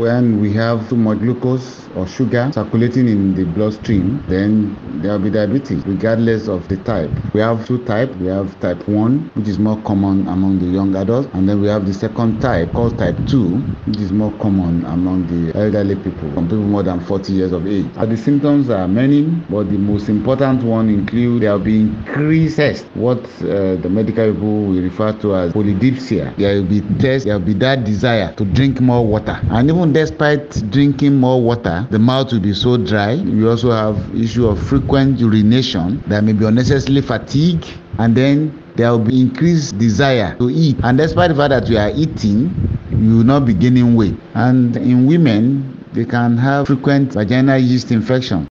when we have too much glucose or sugar circulating in the bloodstream, then there will be diabetes regardless of the type. We have two types. We have type 1, which is more common among the young adults, and then we have the second type called type 2, which is more common among the elderly people, some people more than 40 years of age. The symptoms are many, but the most important one include there will be increased thirst, what the medical people will refer to as polydipsia. There will be thirst, there will be that desire to drink more water, and even despite drinking more water, the mouth will be so dry. We also have issue of frequent urination. There may be unnecessary fatigue, and then there will be increased desire to eat, and despite the fact that you are eating, you will not be gaining weight. And in women, they can have frequent vaginal yeast infection.